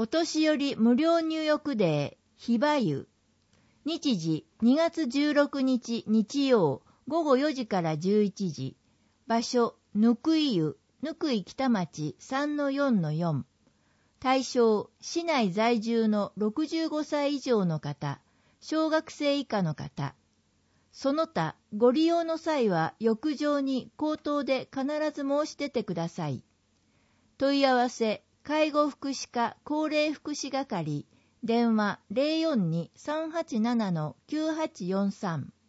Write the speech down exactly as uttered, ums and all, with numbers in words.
お年寄り無料入浴デー、ひば湯。日時にがつじゅうろくにち日曜ごごよじからじゅういちじ。場所、ぬくい湯、ぬくい北町 さんのよんのよん。対象、市内在住のろくじゅうごさい以上の方、小学生以下の方。その他、ご利用の際は浴場に口頭で必ず申し出てください。問い合わせ、介護福祉課高齢福祉係、電話 ゼロよんに さんはちなな きゅうはちよんさん。